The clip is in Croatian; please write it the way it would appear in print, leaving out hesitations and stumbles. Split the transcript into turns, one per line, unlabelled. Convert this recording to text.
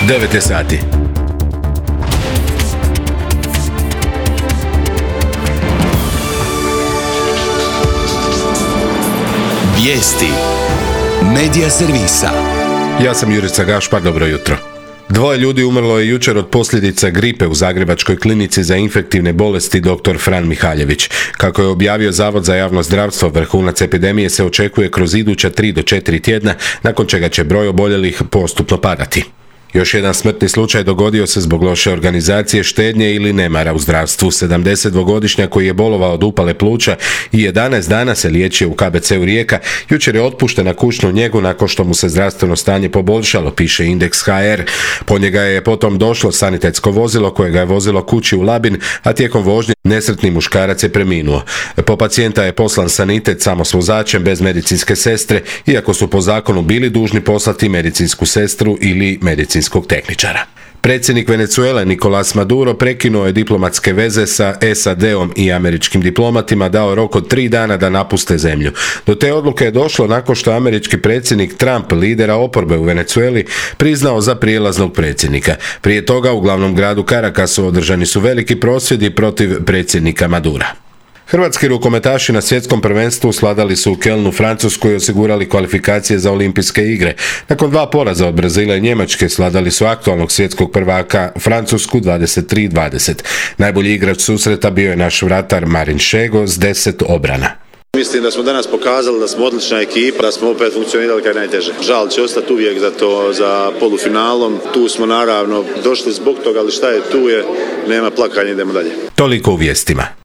9 je sati.
Vijesti Medija servisa.
Ja sam Jurica Gašpar, dobro jutro. 2 ljudi umrlo je jučer od posljedica gripe u Zagrebačkoj klinici za infektivne bolesti dr. Fran Mihaljević. Kako je objavio Zavod za javno zdravstvo, vrhunac epidemije se očekuje kroz iduća 3 do 4 tjedna, nakon čega će broj oboljelih postupno padati. Još jedan smrtni slučaj dogodio se zbog loše organizacije, štednje ili nemara u zdravstvu. 72-godišnjak koji je bolovao od upale pluća i 11 dana se liječio u KBC-u Rijeka, jučer je otpušten na kućnu njegu nakon što mu se zdravstveno stanje poboljšalo, piše Indeks HR. Po njega je potom došlo sanitetsko vozilo koje ga je vozilo kući u Labin, a tijekom vožnje nesretni muškarac je preminuo. Po pacijenta je poslan sanitet samo s vozačem bez medicinske sestre, iako su po zakonu bili dužni poslati medicinsku sestru ili medicinskog tehničara. Predsjednik Venezuele Nicolás Maduro prekinuo je diplomatske veze sa SAD-om i američkim diplomatima, dao rok od 3 dana da napuste zemlju. Do te odluke je došlo nakon što američki predsjednik Trump, lidera oporbe u Venezueli, priznao za prijelaznog predsjednika. Prije toga u glavnom gradu Caracasu održani su veliki prosvjedi protiv predsjednika Madura. Hrvatski rukometaši na svjetskom prvenstvu svladali su u Kölnu Francusku i osigurali kvalifikacije za olimpijske igre. Nakon 2 poraza od Brazila i Njemačke svladali su aktualnog svjetskog prvaka Francusku 23-20. Najbolji igrač susreta bio je naš vratar Marin Šego s 10 obrana.
Mislim da smo danas pokazali da smo odlična ekipa, da smo opet funkcionirali kad je najteže. Žal će ostati uvijek za polufinalom. Tu smo naravno došli zbog toga, ali šta je tu je, nema plakanja, idemo dalje.
Toliko u vijestima.